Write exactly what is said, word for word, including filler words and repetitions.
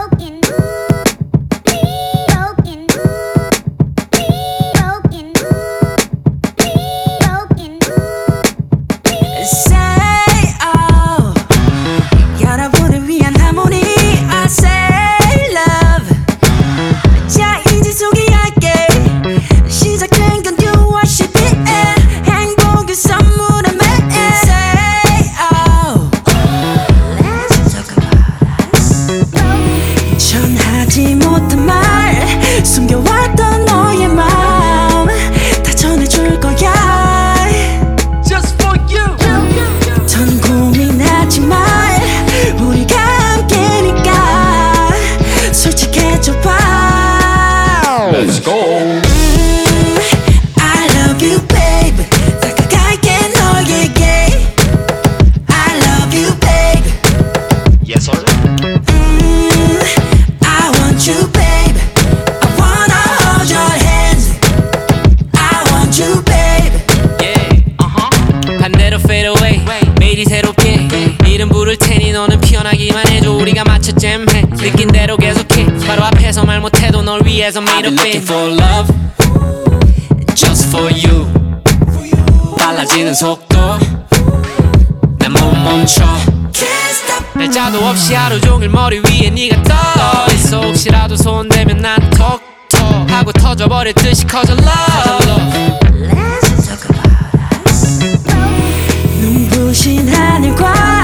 전하지 못한 말 숨겨왔던 너의 마음 다 전해줄 거야 Just for you. 전 고민하지 말 우리가 함께니까 솔직해져봐 Let's go. 음, I love you baby 다가갈게 너에게 I love you baby Yes sir. you babe I wanna hold your hands I want you babe Yeah, uh-huh. 반대로 fade away 매일이 새롭게 이름 부를 테니 너는 피어나기만 해줘 우리가 맞춰 잼해 느낀 대로 계속해 바로 앞에서 말 못해도 널 위해서 made up in I've been looking for love Just for you 빨라지는 속도 난 못 멈춰 날짜도 없이 하루 종일 머리 위에 네가 떠 있어 혹시라도 손대면 난 톡톡 하고 터져버릴 듯이 커져 love 눈부신 하늘과